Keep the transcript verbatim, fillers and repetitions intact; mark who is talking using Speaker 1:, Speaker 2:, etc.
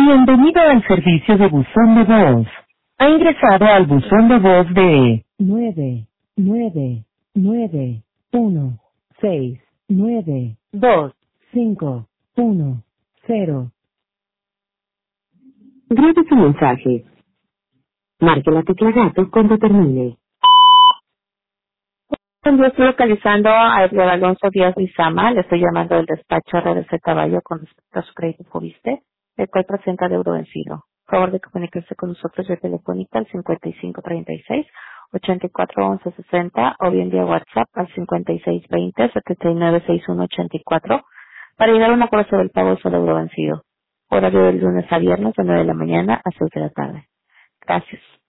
Speaker 1: Bienvenido al servicio de buzón de voz. Ha ingresado al buzón de voz de nueve nueve nueve uno seis nueve dos cinco uno cero. Grabe su mensaje. Marque la tecla gato cuando termine.
Speaker 2: Yo estoy localizando a Edgar Alonso Díaz Lizama. Le estoy llamando del despacho R D C Caballo con respecto a su crédito Fobiste, el cual presenta deuda vencido. Por favor de comunicarse con nosotros vía telefónica al cincuenta y cinco treinta y seis ochenta y cuatro once sesenta o bien vía WhatsApp al cincuenta y seis veinte setenta y nueve sesenta y uno ochenta y cuatro para llegar a un acuerdo sobre el pago de su deuda vencido. Horario del lunes a viernes de nueve de la mañana a seis de la tarde. Gracias.